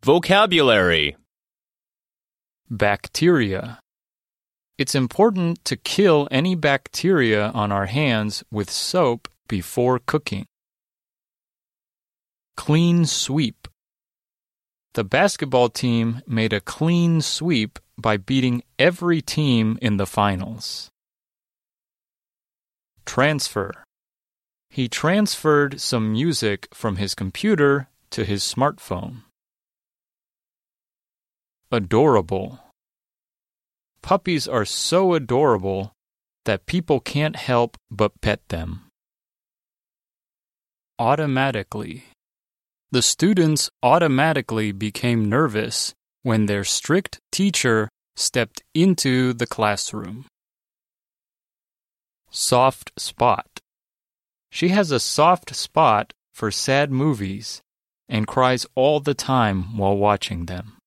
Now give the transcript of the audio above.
Vocabulary. Bacteria. It's important to kill any bacteria on our hands with soap before cooking. Clean sweep. The basketball team made a clean sweep by beating every team in the finals. Transfer. He transferred some music from his computer to his smartphone. Adorable. Puppies are so adorable that people can't help but pet them. Automatically. The students automatically became nervous when their strict teacher stepped into the classroom. Soft spot. She has a soft spot for sad movies and cries all the time while watching them.